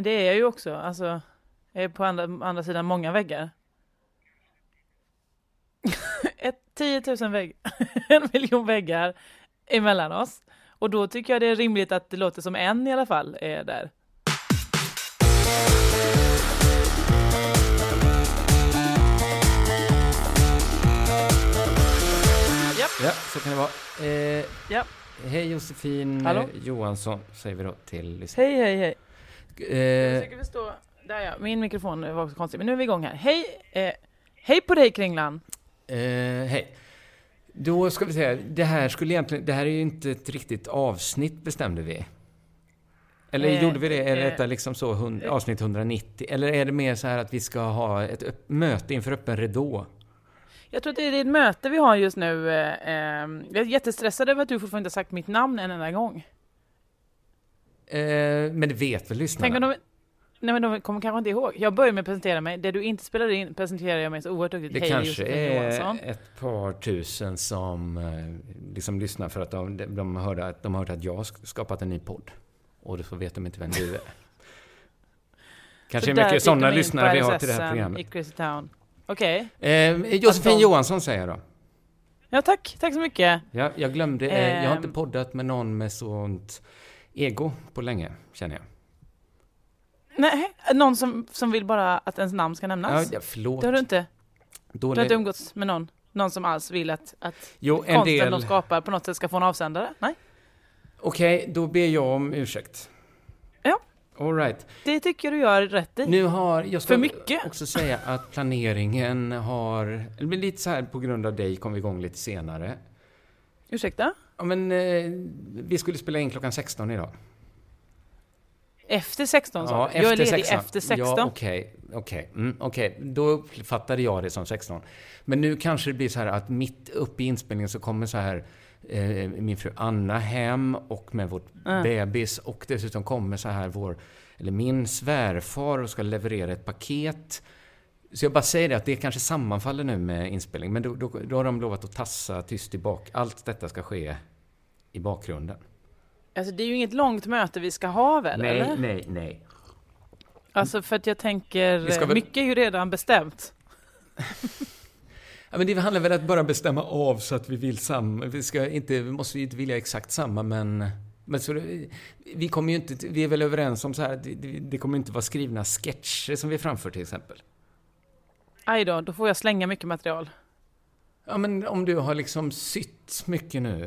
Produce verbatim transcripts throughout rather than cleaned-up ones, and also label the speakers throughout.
Speaker 1: men det är jag ju också. Alltså, jag är på andra, andra sidan många väggar. Ett, tio tusen väggar. En miljon väggar emellan oss. Och då tycker jag det är rimligt att det låter som en i alla fall är där. Japp.
Speaker 2: Ja, så kan det vara. Eh,
Speaker 1: ja.
Speaker 2: Hej Josefin
Speaker 1: Hallå?
Speaker 2: Johansson, säger vi då till lyssnaren.
Speaker 1: Hej, hej, hej.
Speaker 2: Eh,
Speaker 1: jag försöker förstå. Där ja, min mikrofon var också konstig. Men nu är vi igång här. Hej, eh, hej på dig Kringlan.
Speaker 2: eh, hej. Då ska vi säga, det här skulle egentligen, det här är ju inte ett riktigt avsnitt bestämde vi. Eller
Speaker 1: eh,
Speaker 2: gjorde vi det? Är
Speaker 1: eh,
Speaker 2: detta liksom så hund, avsnitt hundranittio? Eller är det mer så här att vi ska ha ett upp, möte inför öppen ridå?
Speaker 1: Jag tror att det är ett möte vi har just nu. Eh, eh, jag är jättestressad över att du fortfarande inte har sagt mitt namn en enda gång.
Speaker 2: Eh, men det vet väl lyssnarna?
Speaker 1: Tänk om de, nej men de kommer kanske inte ihåg. Jag börjar med att presentera mig. Det du inte spelade in presenterar jag mig så oerhört duktigt.
Speaker 2: Det
Speaker 1: Hej,
Speaker 2: kanske
Speaker 1: Josefin
Speaker 2: är
Speaker 1: Johansson.
Speaker 2: ett par tusen som eh, liksom lyssnar för att de, de, hörde att, de hörde att jag har skapat en ny podd. Och så vet de inte vem du är. Kanske är mycket sådana lyssnare vi har till det här programmet.
Speaker 1: I Crazy Town. Okej.
Speaker 2: Okay. Eh, Josefin
Speaker 1: de...
Speaker 2: Johansson säger jag då.
Speaker 1: Ja, tack. Tack så mycket.
Speaker 2: Ja, jag glömde. Eh,
Speaker 1: eh,
Speaker 2: jag har inte poddat med någon med sånt ego på länge, känner jag.
Speaker 1: Nej, någon som, som vill bara att ens namn ska nämnas.
Speaker 2: Ja, förlåt.
Speaker 1: Det har du inte.
Speaker 2: Dålig...
Speaker 1: Du har inte umgåtts med någon. Någon som alls vill att, att
Speaker 2: jo, en
Speaker 1: konsten
Speaker 2: del...
Speaker 1: de skapar på något sätt ska få en avsändare. Nej.
Speaker 2: Okej, okay, då ber jag om ursäkt.
Speaker 1: Ja.
Speaker 2: All right.
Speaker 1: Det tycker du gör rätt i.
Speaker 2: Nu har, jag ska
Speaker 1: för mycket.
Speaker 2: också säga att planeringen har, eller lite så här på grund av dig kom vi igång lite senare.
Speaker 1: Ursäkta?
Speaker 2: Ja, men eh, vi skulle spela in klockan sexton idag.
Speaker 1: Efter sexton så?
Speaker 2: Ja,
Speaker 1: jag är ledig
Speaker 2: sexton.
Speaker 1: efter sexton.
Speaker 2: Ja, okej. Okay, okej. Okay. Mm, okay. Då uppfattade jag det som sexton. Men nu kanske det blir så här att mitt uppe i inspelningen så kommer så här eh, min fru Anna hem och med vårt mm. bebis och dessutom kommer så här vår, eller min svärfar och ska leverera ett paket. Så jag bara säger det att det kanske sammanfaller nu med inspelning. Men då, då, då har de lovat att tassa tyst i bak. Allt detta ska ske i bakgrunden.
Speaker 1: Alltså det är ju inget långt möte vi ska ha väl,
Speaker 2: nej,
Speaker 1: eller?
Speaker 2: Nej, nej,
Speaker 1: Alltså för att jag tänker, väl... mycket är ju redan bestämt.
Speaker 2: Ja, men det handlar väl att bara bestämma av så att vi vill samma. Vi ska inte, vi måste ju inte vilja exakt samma, men, men så, vi kommer ju inte, vi är väl överens om så här, det, det kommer inte vara skrivna sketcher som vi framför till exempel.
Speaker 1: Aj då, då får jag slänga mycket material.
Speaker 2: Ja, men om du har liksom sytt mycket nu.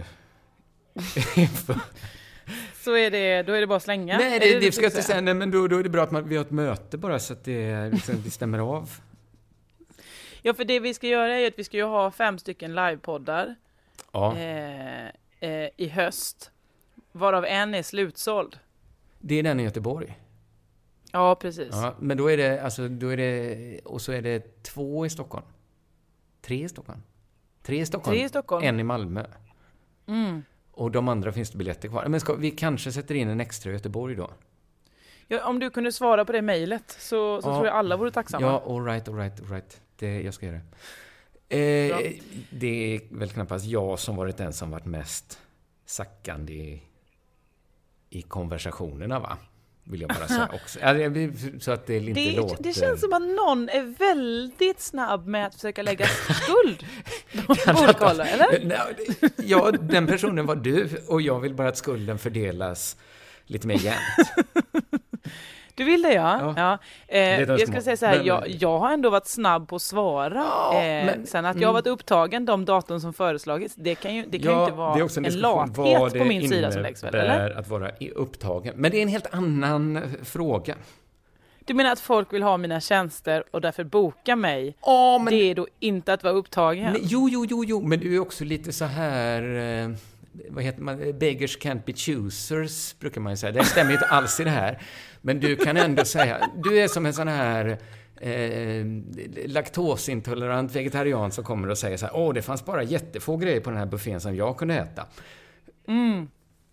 Speaker 1: Så är det, då är det bara att slänga.
Speaker 2: Nej, det, det, det ska jag inte säga. Nej, men då, då är det bra att man, vi har ett möte bara så att det, liksom, det stämmer av.
Speaker 1: Ja, för det vi ska göra är att vi ska ju ha fem stycken livepoddar
Speaker 2: ja.
Speaker 1: eh, eh, i höst. Varav en är slutsåld.
Speaker 2: Det är den i Göteborg.
Speaker 1: Ja, precis.
Speaker 2: Ja, men då är det, alltså, då är det, och så är det två i Stockholm. Tre i Stockholm. Tre i Stockholm.
Speaker 1: Tre i Stockholm.
Speaker 2: En i Malmö.
Speaker 1: Mm.
Speaker 2: Och de andra finns det biljetter kvar. Men ska, vi kanske sätter in en extra i Göteborg då.
Speaker 1: Ja, om du kunde svara på det mejlet så, så
Speaker 2: ja.
Speaker 1: tror jag alla vore tacksamma.
Speaker 2: Ja, all right, all right, all right. Det, jag ska göra det. Eh, det är väl knappast jag som varit den som varit mest sackande i, i konversationerna, va? Vill jag bara säga också. Så att det inte
Speaker 1: det,
Speaker 2: låter...
Speaker 1: Det känns som att någon är väldigt snabb med att försöka lägga skuld på Bordkolla, eller?
Speaker 2: Ja, den personen var du och jag vill bara att skulden fördelas lite mer jämnt.
Speaker 1: Du vill det, ja. ja. ja. Eh, jag ska
Speaker 2: små.
Speaker 1: säga så här,
Speaker 2: men,
Speaker 1: jag, jag har ändå varit snabb på att svara.
Speaker 2: Ja,
Speaker 1: eh,
Speaker 2: men,
Speaker 1: sen att jag har varit upptagen de datum som föreslagits, det kan ju, det kan
Speaker 2: ja,
Speaker 1: ju inte vara en, en lathet på min sida som läggs väl, eller?
Speaker 2: Att vara upptagen. Men det är en helt annan fråga.
Speaker 1: Du menar att folk vill ha mina tjänster och därför boka mig?
Speaker 2: Ja, men...
Speaker 1: Det är då inte att vara upptagen?
Speaker 2: Nej, jo, jo, jo, jo, men du är också lite så här... Eh, vad heter man? Beggars can't be choosers, brukar man ju säga. Det stämmer inte alls i det här. Men du kan ändå säga... Du är som en sån här... Eh, laktosintolerant vegetarian som kommer och säger så här: åh, det fanns bara jättefå grejer på den här buffén som jag kunde äta.
Speaker 1: Mm.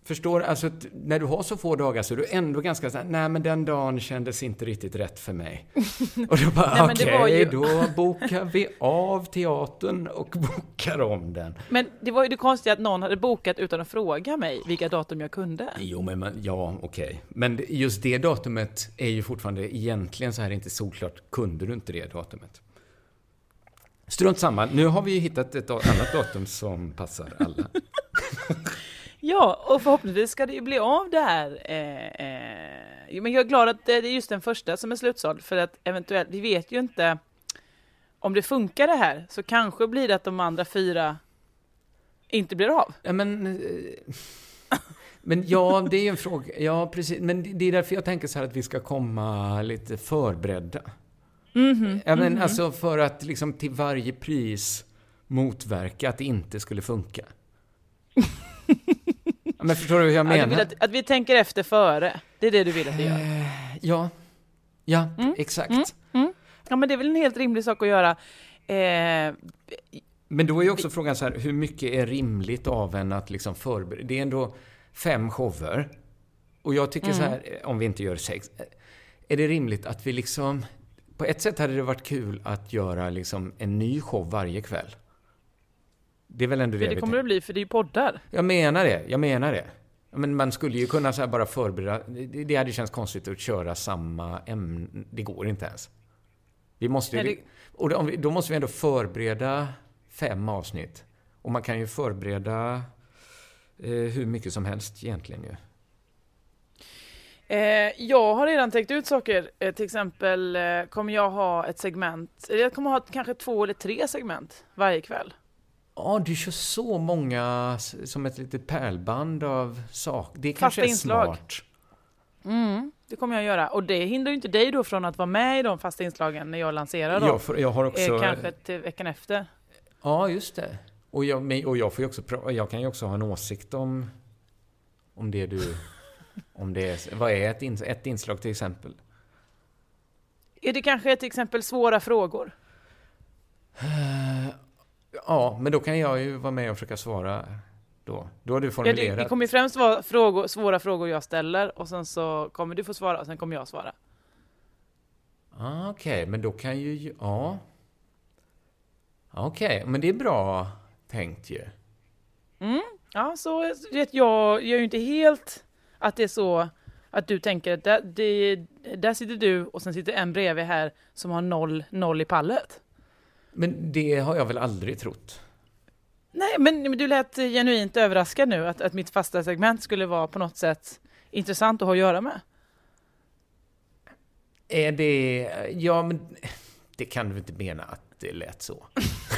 Speaker 2: Förstår, alltså när du har så få dagar så är du ändå ganska så här, nej men den dagen kändes inte riktigt rätt för mig. Och då bara, okej, okay, ju... då bokar vi av teatern och bokar om den.
Speaker 1: Men det var ju det konstiga att någon hade bokat utan att fråga mig vilka datum jag kunde.
Speaker 2: Jo, men man, ja, okej. Okay. Men just det datumet är ju fortfarande egentligen så här inte solklart, kunde du inte det datumet? Strunt samma, nu har vi ju hittat ett annat datum som passar alla.
Speaker 1: Ja, och förhoppningsvis ska det ju bli av det här. Eh, eh. Men jag är glad att det är just den första som är slutsåld. För att eventuellt, vi vet ju inte om det funkar det här. Så kanske blir det att de andra fyra inte blir av.
Speaker 2: Ja, men... Men ja, det är ju en fråga. Ja, precis. Men det är därför jag tänker så här att vi ska komma lite förberedda.
Speaker 1: Mm-hmm,
Speaker 2: ja, men
Speaker 1: mm-hmm.
Speaker 2: alltså för att liksom till varje pris motverka att det inte skulle funka. Men förstår du hur jag menar?
Speaker 1: Ja, du vill att, att vi tänker efter före. Det är det du vill att vi gör.
Speaker 2: Eh, ja, ja, mm. exakt.
Speaker 1: Mm. Mm. Ja, men det är väl en helt rimlig sak att göra. Eh,
Speaker 2: men då är ju också vi... frågan så här, hur mycket är rimligt av en att liksom förbereda? Det är ändå fem shower. Och jag tycker mm. så här, om vi inte gör sex, är det rimligt att vi liksom... På ett sätt hade det varit kul att göra liksom en ny show varje kväll. Det är väl ändå det.
Speaker 1: Det kommer det bli, för det är ju poddar.
Speaker 2: Jag menar det, jag menar det. Men man skulle ju kunna så här bara förbereda. Det, det hade känts konstigt att köra samma ämne. Det går inte ens. Vi måste ju, det... och då, då måste vi ändå förbereda fem avsnitt. Och man kan ju förbereda eh, hur mycket som helst egentligen ju.
Speaker 1: Eh, jag har redan tänkt ut saker. Eh, till exempel eh, kommer jag ha ett segment. Jag kommer ha kanske två eller tre segment varje kväll.
Speaker 2: Ja, du kör så många som ett litet pärlband av saker. Det kanske
Speaker 1: Fasta
Speaker 2: är
Speaker 1: inslag.
Speaker 2: Smart.
Speaker 1: Mm, det kommer jag göra. Och det hindrar ju inte dig då från att vara med i de fasta inslagen när jag lanserar dem.
Speaker 2: Jag, får, jag har också...
Speaker 1: Eh, kanske till veckan efter.
Speaker 2: Ja, just det. Och jag, och jag får ju också... Jag kan ju också ha en åsikt om, om det du... om det är, vad är ett, ins, ett inslag till exempel?
Speaker 1: Är det kanske till exempel svåra frågor?
Speaker 2: Uh, Ja, men då kan jag ju vara med och försöka svara då. Då har du formulerat.
Speaker 1: Ja, det, det kommer ju främst vara frågor, svåra frågor jag ställer och sen så kommer du få svara och sen kommer jag svara.
Speaker 2: Ah, Okej, okay. Men då kan ju... Ja. Okej, okay. Men det är bra tänkt ju.
Speaker 1: Mm, ja, så vet jag, jag är ju inte helt att det är så att du tänker att där, det, där sitter du och sen sitter en bredvid här som har noll, noll i pallet.
Speaker 2: Men det har jag väl aldrig trott.
Speaker 1: Nej, men, men du lät genuint överraskad nu att, att mitt fasta segment skulle vara på något sätt intressant att ha att göra med.
Speaker 2: Är det... Ja, men det kan du inte mena att det lät så.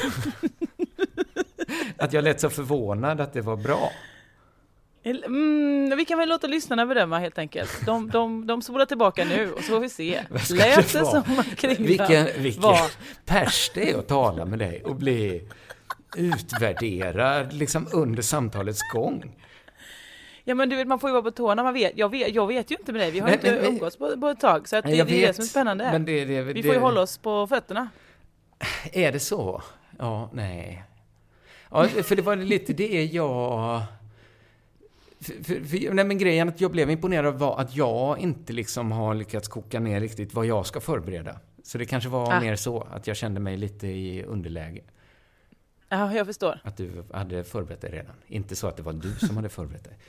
Speaker 2: Att jag lät så förvånad att det var bra.
Speaker 1: Mm, vi kan väl låta lyssnarna bedöma helt enkelt. De, de, de spolar tillbaka nu och så får vi se. Lät det, det som man kring
Speaker 2: vilken, vilken var... pers det är att tala med dig och bli utvärderad liksom under samtalets gång.
Speaker 1: Ja, men du vet, man får ju vara på tårna. Man vet, jag, vet, jag vet ju inte med dig. Vi har nej, inte nej, umgåtts på, på ett tag. Så att det, det är det som är spännande. Men det, det, vi det, får ju hålla oss på fötterna.
Speaker 2: Är det så? Ja, nej. Ja, för det var lite det jag... För, för, för, nej, men grejen att jag blev imponerad var att jag inte liksom har lyckats koka ner riktigt vad jag ska förbereda. Så det kanske var ah. mer så att jag kände mig lite i underläge.
Speaker 1: Ja, jag förstår.
Speaker 2: Att du hade förberett dig redan. Inte så att det var du som hade förberett dig.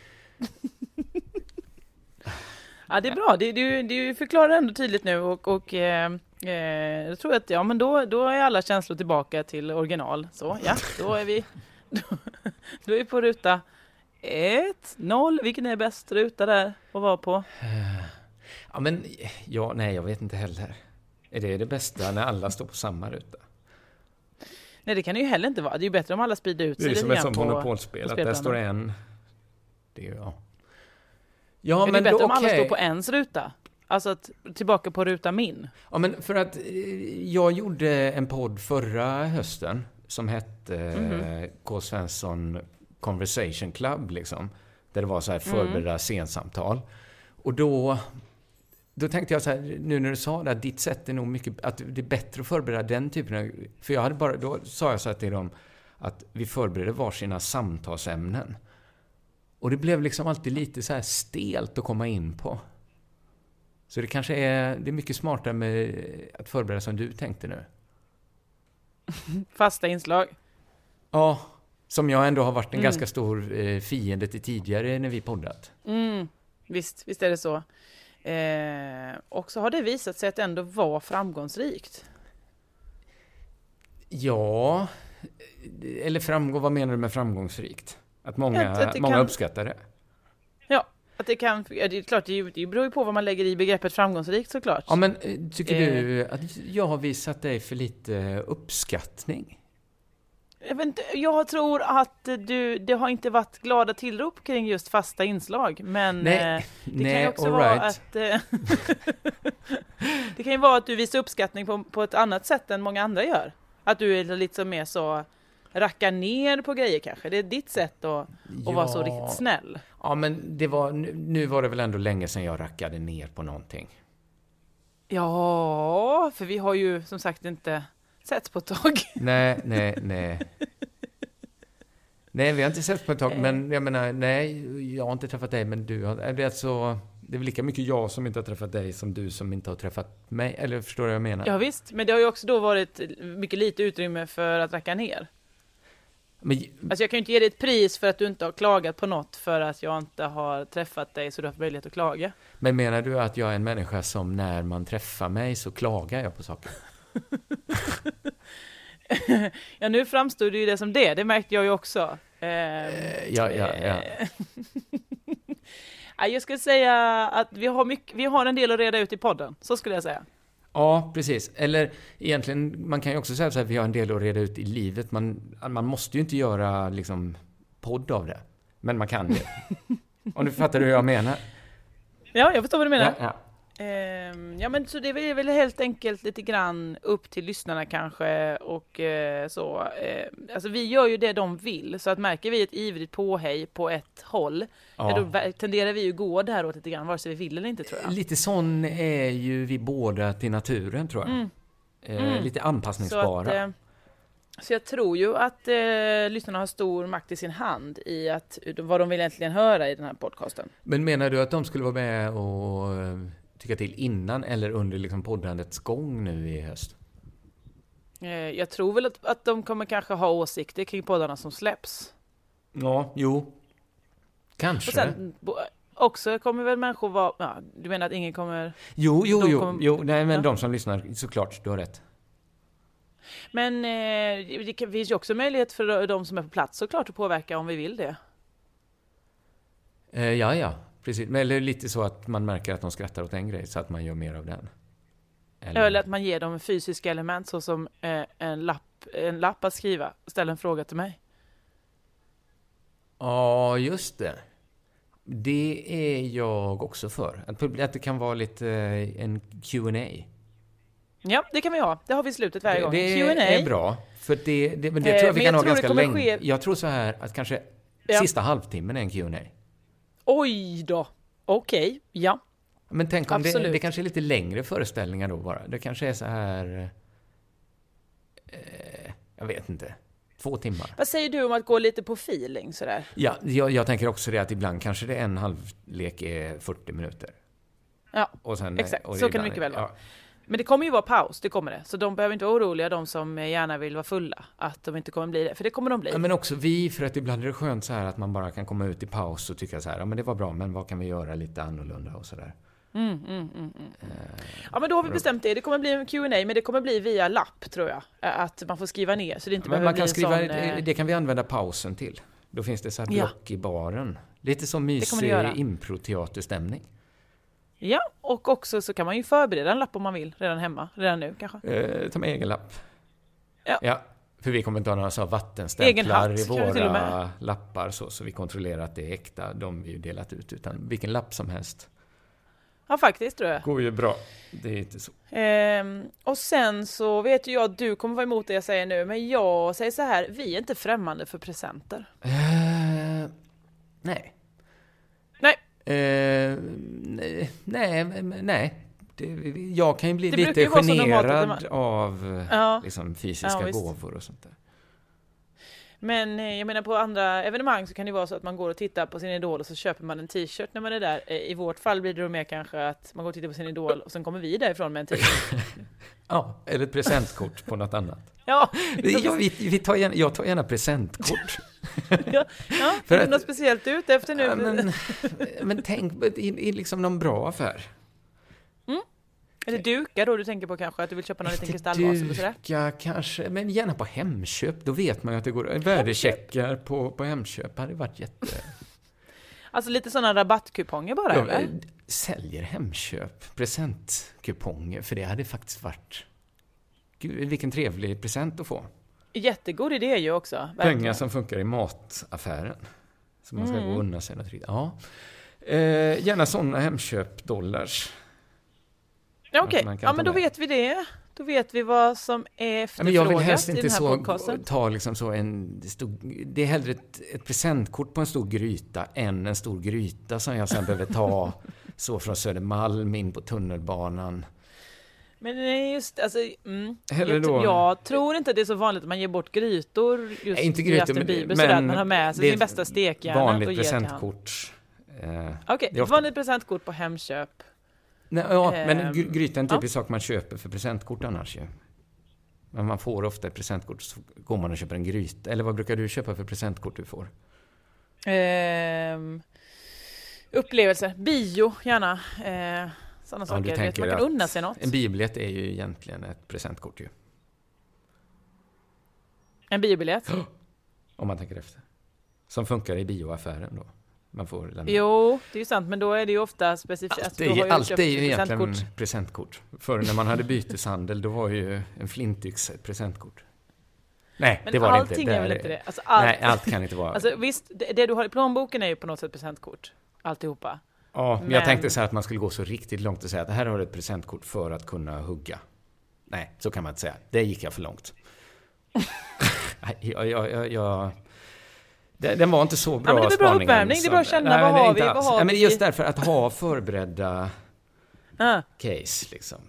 Speaker 1: Ja, det är bra. Det, du, du förklarar ändå tydligt nu och, och eh, eh, jag tror att ja, men då, då är alla känslor tillbaka till original. Så, ja, då är vi då, då är vi på ruta ett, noll. Vilken är bäst ruta där att vara på?
Speaker 2: Ja, men ja, nej, jag vet inte heller. Är det det bästa när alla står på samma ruta?
Speaker 1: Nej, det kan det ju heller inte vara. Det är ju bättre om alla sprider ut sig.
Speaker 2: Det är som ett sånt monopolspel, att där står en... Det är ja. Ja, men,
Speaker 1: men det är bättre
Speaker 2: då,
Speaker 1: om alla
Speaker 2: okay.
Speaker 1: står på ens ruta. Alltså att, tillbaka på ruta min.
Speaker 2: Ja, men för att jag gjorde en podd förra hösten som hette mm-hmm. K. Svensson Conversation Club, liksom. Där det var så här förberedda mm. scensamtal. Och då... Då tänkte jag så här, nu när du sa det, att ditt sätt är nog mycket, att det är bättre att förbereda den typen av, för jag hade bara, då sa jag så här till dem, att vi förbereder varsina samtalsämnen. Och det blev liksom alltid lite så här stelt att komma in på. Så det kanske är, det är mycket smartare med att förbereda som du tänkte nu.
Speaker 1: Fasta inslag.
Speaker 2: Ja, som jag ändå har varit en
Speaker 1: Mm.
Speaker 2: ganska stor eh, fiende till tidigare när vi poddat.
Speaker 1: Mm. Visst, visst är det så. Eh, och så har det visat sig att det ändå var framgångsrikt.
Speaker 2: Ja, eller framgå, vad menar du med framgångsrikt? Att många,
Speaker 1: Att- att det
Speaker 2: många
Speaker 1: kan-
Speaker 2: uppskattar det.
Speaker 1: Ja, att det kan... Ja, det är klart, det, är ju, det beror ju på vad man lägger i begreppet framgångsrikt såklart.
Speaker 2: Ja, men eh, tycker
Speaker 1: Eh.
Speaker 2: du att jag har visat dig för lite uppskattning?
Speaker 1: Jag, vet inte, jag tror att du, det har inte varit glada tillrop kring just fasta inslag, men
Speaker 2: Nej,
Speaker 1: eh, det
Speaker 2: nej,
Speaker 1: kan ju också
Speaker 2: all
Speaker 1: vara
Speaker 2: right.
Speaker 1: att eh, det kan ju vara att du visar uppskattning på, på ett annat sätt än många andra gör. Att du är lite så mer så racka ner på grejer kanske. Det är ditt sätt att, att vara så riktigt snäll.
Speaker 2: Ja, men det var, nu, nu var det väl ändå länge sedan jag rackade ner på någonting.
Speaker 1: Ja, för vi har ju som sagt inte sett på ett tag.
Speaker 2: Nej, nej, nej. Nej, vi har inte sett på ett tag, men jag menar, nej, jag har inte träffat dig, men du har, är det alltså, det är väl lika mycket jag som inte har träffat dig som du som inte har träffat mig, eller förstår du vad jag menar?
Speaker 1: Ja visst, men det har ju också då varit mycket lite utrymme för att racka ner.
Speaker 2: Men,
Speaker 1: Alltså jag kan ju inte ge dig ett pris för att du inte har klagat på något för att jag inte har träffat dig så du har haft möjlighet att klaga.
Speaker 2: men menar du att jag är en människa som när man träffar mig så klagar jag på saker?
Speaker 1: Ja, nu framstod det ju det som det, det märkte jag ju också. Eh,
Speaker 2: ja, ja, ja.
Speaker 1: ja, jag skulle säga att vi har, mycket, vi har en del att reda ut i podden, så skulle jag säga.
Speaker 2: Ja, precis. Eller egentligen, man kan ju också säga så här, vi har en del att reda ut i livet. Man, man måste ju inte göra liksom podd av det. Men man kan det. Om du fattar hur jag menar.
Speaker 1: Ja, jag förstår vad du menar.
Speaker 2: Ja, ja.
Speaker 1: Ehm, ja, men så det är väl helt enkelt lite grann upp till lyssnarna kanske och eh, så. Eh, alltså vi gör ju det de vill, så att märker vi ett ivrigt påhej på ett håll, ja.
Speaker 2: Ja.
Speaker 1: då vä- tenderar vi ju gå där åt lite grann, vare sig vi vill eller inte, tror jag.
Speaker 2: Lite sån är ju vi båda till naturen, tror jag.
Speaker 1: Mm.
Speaker 2: Eh,
Speaker 1: Mm.
Speaker 2: Lite
Speaker 1: Så,
Speaker 2: anpassningsbara.
Speaker 1: att, eh, så jag tror ju att eh, lyssnarna har stor makt i sin hand i att, vad de vill egentligen höra i den här podcasten.
Speaker 2: Men menar du att de skulle vara med och eh, tycka till innan eller under liksom poddandets gång nu i höst?
Speaker 1: Eh, jag tror väl att, att de kommer kanske ha åsikter kring poddarna som släpps.
Speaker 2: Ja, jo. Kanske.
Speaker 1: Och sen bo, också kommer väl människor vara... Ja, du menar att ingen kommer...
Speaker 2: Jo, jo,
Speaker 1: de
Speaker 2: jo.
Speaker 1: kommer-
Speaker 2: jo. Nej, men
Speaker 1: Ja.
Speaker 2: de som lyssnar, såklart, du har rätt.
Speaker 1: Men eh, det kan- finns ju också möjlighet för de som är på plats såklart att påverka om vi vill det.
Speaker 2: Eh, ja, ja. Precis. Men eller lite så att man märker att de skrattar åt en grej så att man gör mer av den.
Speaker 1: Eller, eller att man ger dem fysiska element så som eh, en, lapp, en lapp att skriva. Ställ en fråga till mig.
Speaker 2: Ja, just det. Det är jag också för. Att, pub- att det kan vara lite eh, en Q and A.
Speaker 1: Ja, det kan vi ha. Det har vi i slutet varje
Speaker 2: Det,
Speaker 1: gång.
Speaker 2: det
Speaker 1: Q and A.
Speaker 2: är bra. För det, det, men det
Speaker 1: Eh,
Speaker 2: tror jag vi
Speaker 1: men
Speaker 2: kan
Speaker 1: jag
Speaker 2: ha
Speaker 1: tror det
Speaker 2: ganska
Speaker 1: kommer
Speaker 2: länge.
Speaker 1: ske-
Speaker 2: Jag tror så här att kanske
Speaker 1: Ja.
Speaker 2: sista halvtimmen är en Q and A.
Speaker 1: Oj då. Okej, ja.
Speaker 2: Men tänk om det,
Speaker 1: Absolut.
Speaker 2: det kanske är lite längre föreställningar då bara. Det kanske är så här... Eh, jag vet inte. Två timmar.
Speaker 1: Vad säger du om att gå lite på feeling sådär?
Speaker 2: Ja, jag, jag tänker också det att ibland kanske det är en halvlek är fyrtio minuter.
Speaker 1: Ja,
Speaker 2: Och sen,
Speaker 1: exakt.
Speaker 2: och
Speaker 1: Så kan det
Speaker 2: ibland-
Speaker 1: mycket väl vara.
Speaker 2: ja.
Speaker 1: Men det kommer ju vara paus, det kommer det. Så de behöver inte vara oroliga, de som gärna vill vara fulla, att de inte kommer bli det. För det kommer de bli.
Speaker 2: Ja, men också vi, för att ibland är det skönt så här att man bara kan komma ut i paus och tycka så här, ja men det var bra, men vad kan vi göra lite annorlunda och sådär.
Speaker 1: Mm, mm, mm, mm. Ja, men då har vi bestämt det. Det kommer bli en Q and A, men det kommer bli via lapp, tror jag. Att man får skriva ner, så det inte
Speaker 2: Men
Speaker 1: behöver
Speaker 2: man
Speaker 1: bli
Speaker 2: kan
Speaker 1: en
Speaker 2: skriva,
Speaker 1: sån...
Speaker 2: det,
Speaker 1: eh,
Speaker 2: det kan vi använda pausen till. Då finns det så här
Speaker 1: Ja.
Speaker 2: block i baren. Lite som
Speaker 1: kommer det
Speaker 2: mysig
Speaker 1: göra.
Speaker 2: improteaterstämning.
Speaker 1: Ja, och också så kan man ju förbereda en lapp om man vill, redan hemma, redan nu kanske.
Speaker 2: Eh, ta med egen lapp.
Speaker 1: Ja.
Speaker 2: ja. För vi kommer inte ha några så här
Speaker 1: Egen
Speaker 2: vattenstämplar
Speaker 1: hatt
Speaker 2: i
Speaker 1: kan vi till och med.
Speaker 2: våra lappar så, så vi kontrollerar att det är äkta. De vi ju delat ut, utan vilken lapp som helst.
Speaker 1: Ja, faktiskt tror jag.
Speaker 2: Går ju bra. Det är inte så.
Speaker 1: Ehm, och sen så vet ju jag att du kommer vara emot det jag säger nu, men jag säger så här, vi är inte främmande för presenter.
Speaker 2: Eh, nej.
Speaker 1: Nej.
Speaker 2: Eh, nej, nej, nej. Det, jag kan ju bli
Speaker 1: Det brukar
Speaker 2: lite
Speaker 1: ju vara så normalt att
Speaker 2: generad
Speaker 1: man-
Speaker 2: av
Speaker 1: Ja.
Speaker 2: liksom, fysiska
Speaker 1: Ja, visst.
Speaker 2: gåvor och sånt där.
Speaker 1: Men jag menar på andra evenemang så kan det vara så att man går och tittar på sin idol och så köper man en t-shirt när man är där. I vårt fall blir det då mer kanske att man går och tittar på sin idol och sen kommer vi därifrån med en t-shirt.
Speaker 2: Ja, eller ett presentkort på något annat.
Speaker 1: Ja,
Speaker 2: jag, vi, vi tar gärna, jag tar gärna presentkort.
Speaker 1: ja, ja för är det något speciellt ut efter nu?
Speaker 2: Ja, men, men tänk, i, i liksom någon bra affär.
Speaker 1: Mm. Eller dukar då du tänker på kanske? Att du vill köpa någon liten kristallvas eller sådär?
Speaker 2: Dukar kanske, men gärna på Hemköp. Då vet man ju att det går värdecheckar på, på Hemköp. Det hade varit jätte...
Speaker 1: Alltså lite sådana rabattkuponger bara,
Speaker 2: ja,
Speaker 1: eller?
Speaker 2: Säljer Hemköp presentkuponger, för det hade faktiskt varit... Gud, vilken trevlig present att få.
Speaker 1: Jättegod idé ju också. Verkligen.
Speaker 2: Pengar som funkar i mataffären. Så man ska
Speaker 1: Mm.
Speaker 2: gå och unna sig något riktigt. Ja. Eh, gärna sådana Hemköp-dollars.
Speaker 1: Ja, okej. Okay. Ja, men då
Speaker 2: med. vet
Speaker 1: vi det. Då vet vi vad som är efterfrågat.
Speaker 2: Ja, men jag vill helst inte
Speaker 1: i den här
Speaker 2: så
Speaker 1: podcasten.
Speaker 2: ta liksom så en stor, det är hellre ett, ett presentkort på en stor gryta än en stor gryta som jag sen behöver ta så från Södermalm in på tunnelbanan.
Speaker 1: Men nej, just alltså, mm,
Speaker 2: jag,
Speaker 1: då, jag tror inte att det är så vanligt att man ger bort grytor just
Speaker 2: nej, inte grytor,
Speaker 1: men,
Speaker 2: Bibel,
Speaker 1: men att man har med sig sin bästa stekjärna.
Speaker 2: Vanligt presentkort.
Speaker 1: Eh, Okej, okay, vanligt presentkort på Hemköp.
Speaker 2: Nej, ja, eh, men grytan är en typisk
Speaker 1: ja.
Speaker 2: sak man köper för presentkort annars ju. Men man får ofta ett presentkort så går man och köper en gryta. Eller vad brukar du köpa för presentkort du får?
Speaker 1: Eh, upplevelser, bio gärna. Eh, Sådana
Speaker 2: ja,
Speaker 1: saker, vet, man kan unna sig något.
Speaker 2: En biobiljett är ju egentligen ett presentkort ju.
Speaker 1: En biobiljett?
Speaker 2: Om man tänker efter. Som funkar i bioaffären då. Man får lämna.
Speaker 1: Jo, det är ju sant, men då är det ju ofta specifikt.
Speaker 2: Allt är, ju, allt är ju egentligen presentkort. presentkort. För när man hade byteshandel, då var ju en Flintyx ett presentkort. Nej,
Speaker 1: men
Speaker 2: det var det inte.
Speaker 1: Allting är väl inte det?
Speaker 2: Alltså, allt, nej, allt kan inte vara.
Speaker 1: Alltså visst, det, det du har i plånboken är ju på något sätt presentkort. Alltihopa.
Speaker 2: Ja, men jag tänkte så här att man skulle gå så riktigt långt och säga att här har du ett presentkort för att kunna hugga. Nej, så kan man inte säga. Det gick jag för långt. jag, jag, jag, jag... Den var inte så bra.
Speaker 1: Ja, men det är bra uppvärmning,
Speaker 2: som...
Speaker 1: det är bara att känna nej, vad, har vi, vad har
Speaker 2: ja,
Speaker 1: vi.
Speaker 2: Men just därför att ha förberedda
Speaker 1: ah.
Speaker 2: case liksom.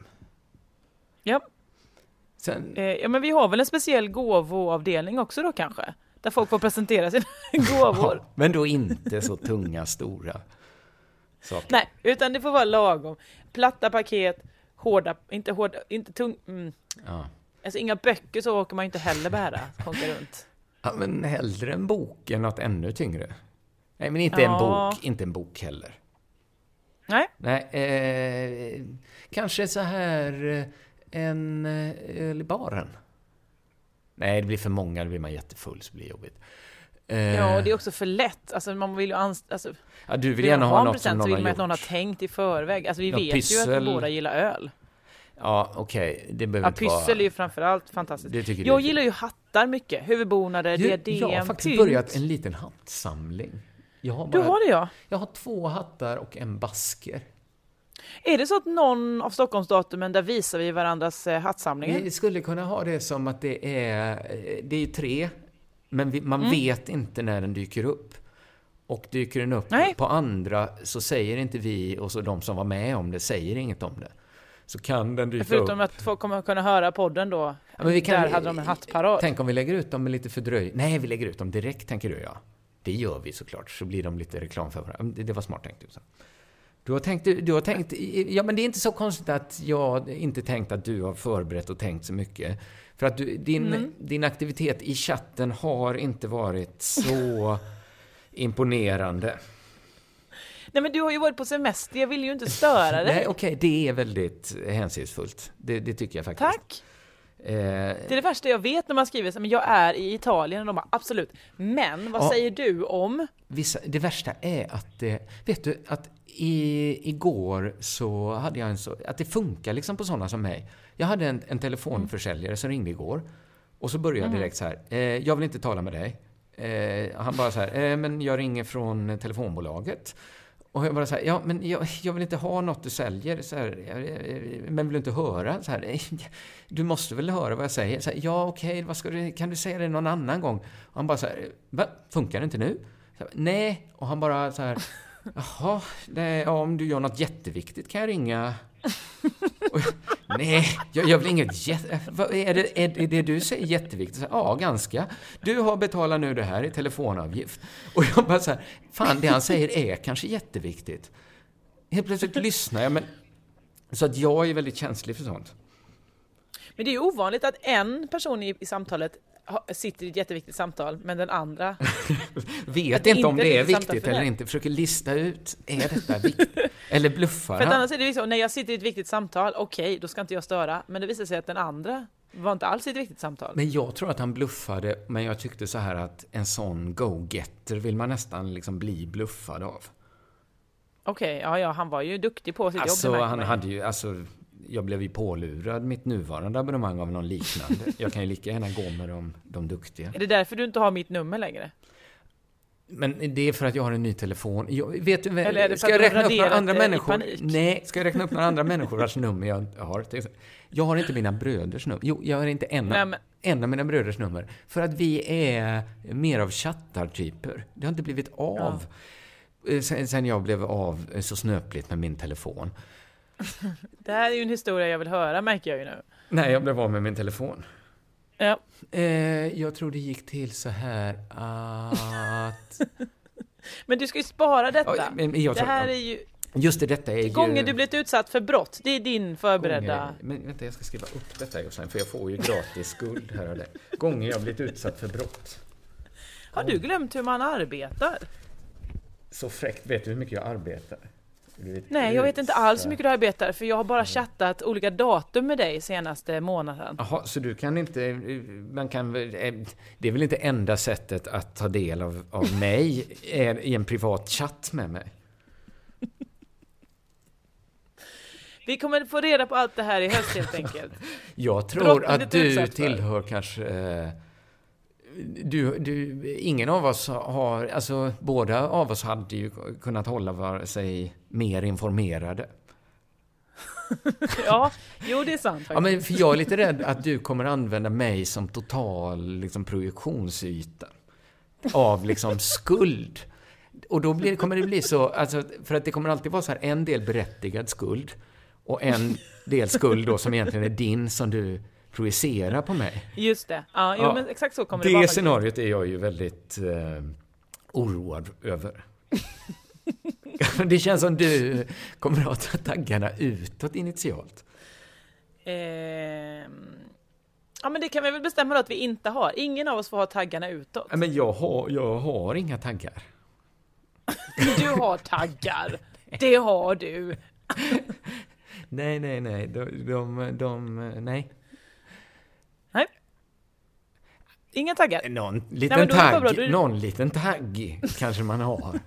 Speaker 1: Ja.
Speaker 2: Sen...
Speaker 1: Eh, ja, men vi har väl en speciell gåvoavdelning också då kanske? Där folk får presentera sina gåvor.
Speaker 2: Ja, men då inte så tunga, stora saker.
Speaker 1: Nej, utan det får vara lagom. Platta paket, hårda, inte hårda, inte tung... Mm.
Speaker 2: Ja.
Speaker 1: Alltså inga böcker så åker man inte heller bära, konka runt.
Speaker 2: Ja, men hellre en bok än något ännu tyngre. Nej, men inte ja. en bok, inte en bok heller.
Speaker 1: Nej.
Speaker 2: Nej, eh, kanske så här en öl i baren. Nej, det blir för många, då blir man jättefull så blir det jobbigt. Eh,
Speaker 1: ja, det är också för lätt. Alltså man vill ju anst- alltså,
Speaker 2: ja, du vill gärna ha något som någon
Speaker 1: så vill
Speaker 2: har
Speaker 1: man
Speaker 2: gjort.
Speaker 1: att någon har tänkt i förväg. Alltså vi
Speaker 2: något
Speaker 1: vet
Speaker 2: pyssel.
Speaker 1: ju att vi båda gillar öl.
Speaker 2: Ja, okej. Okay. Det behöver
Speaker 1: ja,
Speaker 2: inte vara...
Speaker 1: pyssel är ju framförallt fantastiskt.
Speaker 2: Det tycker
Speaker 1: jag
Speaker 2: du.
Speaker 1: gillar ju hattar mycket. Huvudbonader, diadem,
Speaker 2: Jag har faktiskt
Speaker 1: tynt.
Speaker 2: börjat en liten hattsamling. Jag har bara...
Speaker 1: Du har det, ja.
Speaker 2: Jag har två hattar och en basker.
Speaker 1: Är det så att någon av Stockholmsdatumen där visar vi varandras eh, hattsamlingar?
Speaker 2: Vi skulle kunna ha det som att det är... Det är ju tre, men vi, man mm. vet inte när den dyker upp. Och dyker den upp Nej. på andra så säger inte vi och så de som var med om det säger inget om det. Så kan den dyka
Speaker 1: Förutom
Speaker 2: upp.
Speaker 1: Förutom att folk kommer kunna höra podden då.
Speaker 2: Ja, men vi kan,
Speaker 1: där hade de en hattparad.
Speaker 2: Tänk om vi lägger ut dem med lite fördröj. Nej, vi lägger ut dem direkt, tänker du, ja. Det gör vi såklart, så blir de lite reklam för varandra. Det, det var smart tänkt. Så. Du har tänkt, du har tänkt, ja men det är inte så konstigt att jag inte tänkt att du har förberett och tänkt så mycket. För att du, din, mm. din aktivitet i chatten har inte varit så imponerande. Nej,
Speaker 1: men du har ju varit på semester, jag vill ju inte störa dig.
Speaker 2: Nej, okej, okay, det är väldigt hänsynsfullt. Det, det tycker jag faktiskt.
Speaker 1: Tack. Eh, det är det värsta jag vet när man skriver så, men jag är i Italien och de bara, absolut. Men vad ja, säger du om?
Speaker 2: Vissa, det värsta är att det, vet du, att i, igår så hade jag en så, att det funkar liksom på sådana som mig. Jag hade en, en telefonförsäljare mm. som ringde igår och så började jag direkt så här, eh, jag vill inte tala med dig. Eh, han bara så här, eh, men jag ringer från telefonbolaget. Och jag bara så här, ja men jag, jag vill inte ha något du säljer så här, men vill du inte höra så här, du måste väl höra vad jag säger så här, ja okej, okay, vad ska du, kan du säga det någon annan gång? Och han bara så här, va? Funkar det inte nu? Så här, nej, och han bara så här, jaha, det, ja, om du gör något jätteviktigt kan jag ringa. Och, nej, jag gör väl inget jätte... Vad är det, är det du säger jätteviktigt? Ja, ganska. Du har betalat nu det här i telefonavgift. Och jag bara så här, fan, det han säger är kanske jätteviktigt. Helt plötsligt lyssnar jag, men... Så att jag är väldigt känslig för sånt.
Speaker 1: Men det är ju ovanligt att en person i, i samtalet sitter i ett jätteviktigt samtal, men den andra
Speaker 2: vet inte om det är viktigt eller inte. Försöker lista ut, är detta viktigt? Eller bluffar
Speaker 1: han? För att annars är det liksom, när jag sitter i ett viktigt samtal, okej, okay, då ska inte jag störa. Men det visar sig att den andra var inte alls i ett viktigt samtal.
Speaker 2: Men jag tror att han bluffade, men jag tyckte så här att en sån go-getter vill man nästan liksom bli bluffad av.
Speaker 1: Okej, okay, ja, ja, han var ju duktig på sitt
Speaker 2: alltså,
Speaker 1: jobb.
Speaker 2: Alltså, han hade ju, alltså... Jag blev ju pålurad mitt nuvarande abonnemang av någon liknande. Jag kan ju lika gärna gå med de, de duktiga.
Speaker 1: Är det därför du inte har mitt nummer längre?
Speaker 2: Men det är för att jag har en ny telefon. Jag, vet du,
Speaker 1: Eller är det
Speaker 2: ska jag räkna upp några andra människor?
Speaker 1: Nej,
Speaker 2: ska jag räkna upp några andra människor vars nummer jag har? Jag har inte mina bröders nummer. Jo, jag har inte en, Nej, men... en av mina bröders nummer. För att vi är mer av chattartyper. Det har inte blivit av. Ja. Sen, sen jag blev av så snöpligt med min telefon.
Speaker 1: Det här är ju en historia jag vill höra, märker jag ju nu.
Speaker 2: Nej, jag blev av med min telefon.
Speaker 1: Ja.
Speaker 2: Eh, jag tror det gick till så här att...
Speaker 1: Men du ska ju spara detta. Ja, men jag tror, det här är ju...
Speaker 2: Just det, detta är ju...
Speaker 1: Gånger du blivit utsatt för brott, det är din förberedda...
Speaker 2: Gånger... Men vänta, jag ska skriva upp detta och sen, för jag får ju gratis skuld här och där. Gånger jag blivit utsatt för brott.
Speaker 1: Har du glömt hur man arbetar?
Speaker 2: Så fräckt, vet du hur mycket jag arbetar?
Speaker 1: Nej, jag vet inte alls hur mycket du arbetar, för jag har bara chattat olika datum med dig senaste månaden.
Speaker 2: Jaha, så du kan inte, man kan, det är väl inte enda sättet att ta del av, av mig är i en privat chatt med mig?
Speaker 1: Vi kommer få reda på allt det här i höst helt enkelt.
Speaker 2: Jag tror att du tillhör kanske... Du, du, ingen av oss har, alltså båda av oss hade ju kunnat hålla sig mer informerade.
Speaker 1: Ja, jo det är sant faktiskt.
Speaker 2: Ja, men för jag är lite rädd att du kommer använda mig som total liksom, projektionsyta av liksom skuld. Och då blir, kommer det bli så, alltså, för att det kommer alltid vara så här en del berättigad skuld och en del skuld då som egentligen är din som du projicera på mig.
Speaker 1: Just det. Ja, jo, ja. Men exakt så kommer det,
Speaker 2: det
Speaker 1: vara.
Speaker 2: Det scenariot är jag ju väldigt eh, oroad över. Det känns som du kommer att ta taggarna utåt initialt.
Speaker 1: Eh, ja, men det kan vi väl bestämma då att vi inte har. Ingen av oss får ha taggarna utåt.
Speaker 2: Ja, men jag har, jag har inga taggar.
Speaker 1: Du har taggar. Det har du.
Speaker 2: Nej, nej, nej. De, de, de nej.
Speaker 1: Nej. Inga taggar.
Speaker 2: Någon liten Nej, tagg, du... någon liten tagg kanske man har.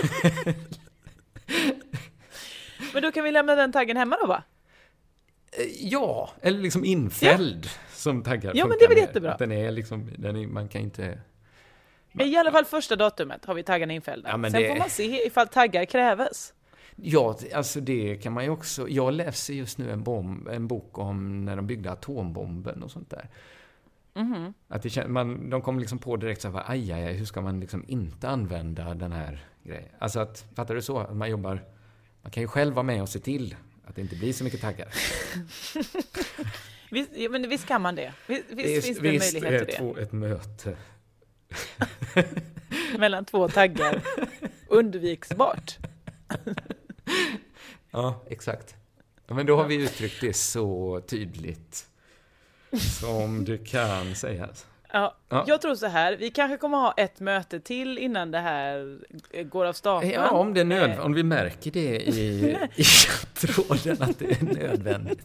Speaker 1: Men då kan vi lämna den taggen hemma då, va?
Speaker 2: Ja, eller liksom infälld ja. Som taggar.
Speaker 1: Ja, men det är väl jättebra.
Speaker 2: Att den är liksom, den är, man kan inte...
Speaker 1: I alla fall första datumet har vi taggarna infällda. Ja, Sen det... får man se ifall taggar kräves.
Speaker 2: Ja, alltså det kan man ju också... Jag läser just nu en, bomb, en bok om när de byggde atombomben och sånt där. Mm-hmm. Att det, man, de kom liksom på direkt så här, aj, aj, aj, hur ska man liksom inte använda den här grejen? Alltså att, fattar du så? Att man jobbar... Man kan ju själv vara med och se till att det inte blir så mycket taggar.
Speaker 1: visst, ja, men visst kan man det? Visst, visst finns det en
Speaker 2: visst
Speaker 1: möjlighet till
Speaker 2: det? Visst är ett möte.
Speaker 1: Mellan två taggar. Undviksbart.
Speaker 2: Ja, exakt. Ja, men då har vi uttryckt det så tydligt som du kan sägas.
Speaker 1: Ja, ja, jag tror så här. Vi kanske kommer ha ett möte till innan det här går av stapeln.
Speaker 2: Ja, om det är nödvändigt. Om vi märker det i, i tråden att det är nödvändigt.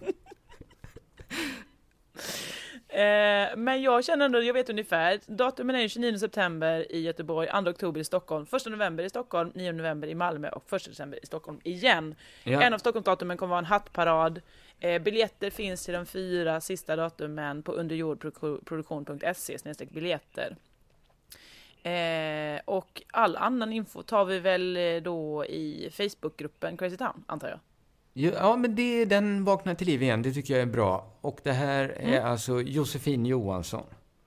Speaker 1: Eh, men jag känner ändå, jag vet ungefär. Datumen är tjugonionde september i Göteborg, andra oktober i Stockholm, första november i Stockholm, nionde november i Malmö och första december i Stockholm igen. Ja. En av Stockholmsdatumen kommer vara en hattparad. Eh, biljetter finns till de fyra sista datumen på underjordproduktion punkt se snedstreck biljetter. Eh, och all annan info tar vi väl då i Facebookgruppen Crazy Town, antar jag.
Speaker 2: Ja, men det, den vaknar till liv igen. Det tycker jag är bra. Och det här är mm. alltså Josefin Johansson.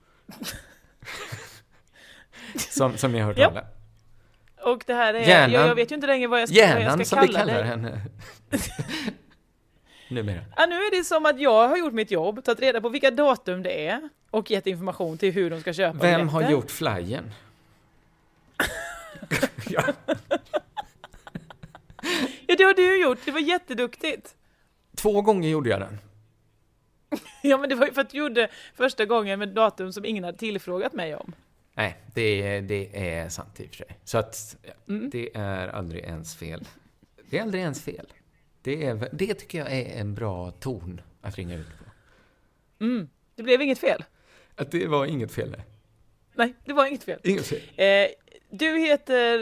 Speaker 2: som, som jag har hört tala.
Speaker 1: Och det här är...
Speaker 2: Hjärnan,
Speaker 1: jag, jag vet ju inte längre vad jag ska,
Speaker 2: hjärnan,
Speaker 1: vad jag ska
Speaker 2: som
Speaker 1: kalla
Speaker 2: vi kallar
Speaker 1: dig.
Speaker 2: henne. numera?
Speaker 1: Ja, nu är det som att jag har gjort mitt jobb, tagit reda på vilka datum det är och gett information till hur de ska köpa
Speaker 2: Vem
Speaker 1: biljetter.
Speaker 2: har gjort flyen? Ja.
Speaker 1: Ja, det har du gjort. Det var jätteduktigt.
Speaker 2: Två gånger gjorde jag den.
Speaker 1: Ja, men det var ju för att du gjorde första gången med datum som ingen hade tillfrågat mig om.
Speaker 2: Nej, det, det är sant i och för sig. Så att ja,
Speaker 1: Mm.
Speaker 2: det är aldrig ens fel. Det är aldrig ens fel. Det, är, det tycker jag är en bra ton att ringa ut på.
Speaker 1: Mm. Det blev inget fel.
Speaker 2: Att det var inget fel där.
Speaker 1: Nej, det var inget fel.
Speaker 2: Inget fel.
Speaker 1: Eh, du heter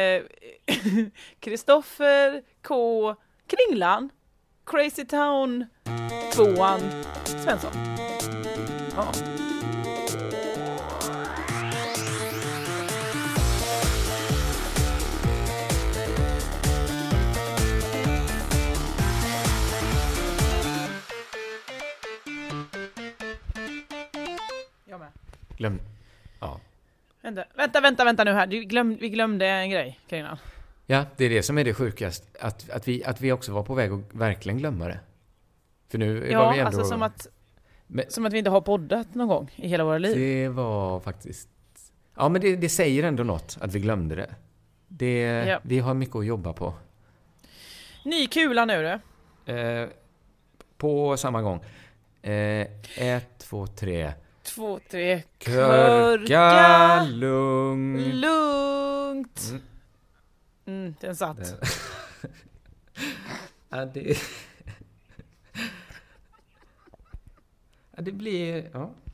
Speaker 1: Kristoffer eh, K. Kringlan, Crazy Town tvåan Svensson.
Speaker 2: Ja.
Speaker 1: Jag med.
Speaker 2: Glöm. Ja.
Speaker 1: Vänta, vänta, vänta, vänta nu här. Du glöm, vi glömde en grej, Kringlan.
Speaker 2: Ja, det är det som är det sjukaste. Att, att, vi, att vi också var på väg att verkligen glömma det. För nu
Speaker 1: Ja,
Speaker 2: var vi ändå...
Speaker 1: alltså som att,
Speaker 2: Men,
Speaker 1: som att vi inte har poddat någon gång i hela våra liv.
Speaker 2: det var faktiskt... Ja, men det, det säger ändå något att vi glömde det. det
Speaker 1: Ja.
Speaker 2: Vi har mycket att jobba på.
Speaker 1: Ny kula nu du.
Speaker 2: Eh, på samma gång. Eh, ett, två, tre.
Speaker 1: Två, tre.
Speaker 2: Körka lugn.
Speaker 1: Lugnt.
Speaker 2: Mm.
Speaker 1: Mm, den satt.
Speaker 2: Ja, det... ja, det blir... Ja.